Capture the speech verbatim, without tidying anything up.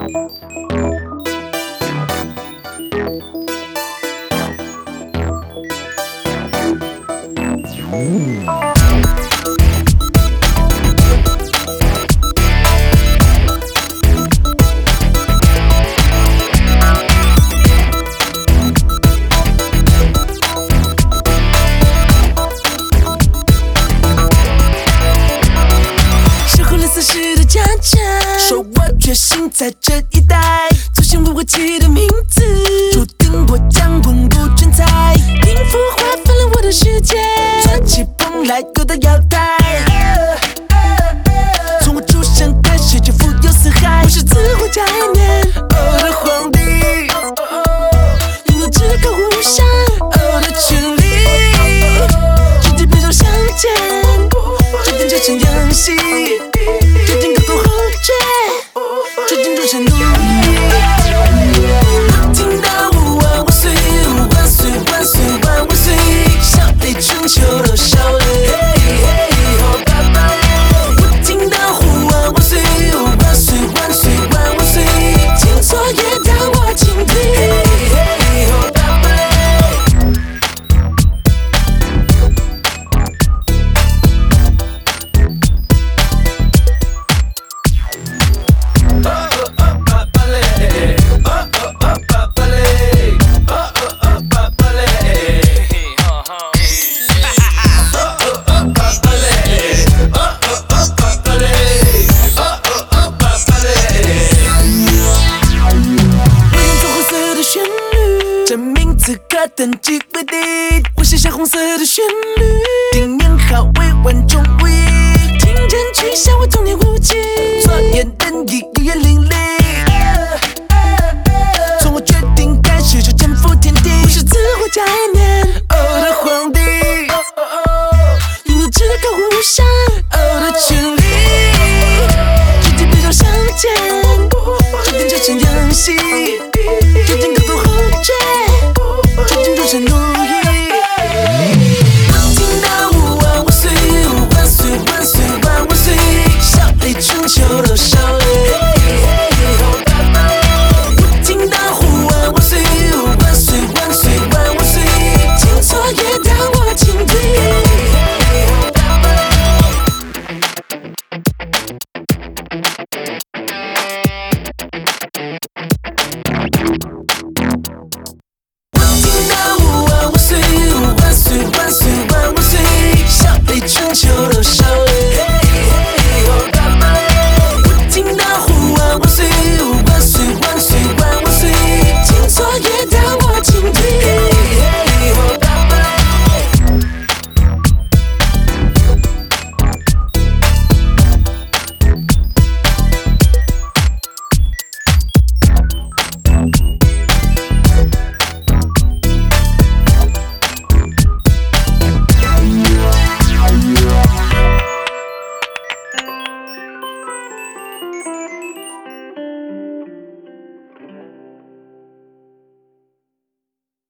说我决心在这一代祖先为我起的名字，注定我将稳固全才，音符划分了我的世界，传奇蓬莱有的腰带。从我出生开始就富有四海，我是自我概念哦的皇帝，拥有至高无上哦的权利，世界背上相见，决定这场游戏。决定终身努力，听到万万岁，万岁万岁万万岁，笑对全球都笑了，哦爸爸嘞！我听到万万岁，万岁万岁万万岁，听错也当我倾听，哦爸爸嘞！这名字可等级为第，我写下红色的旋律。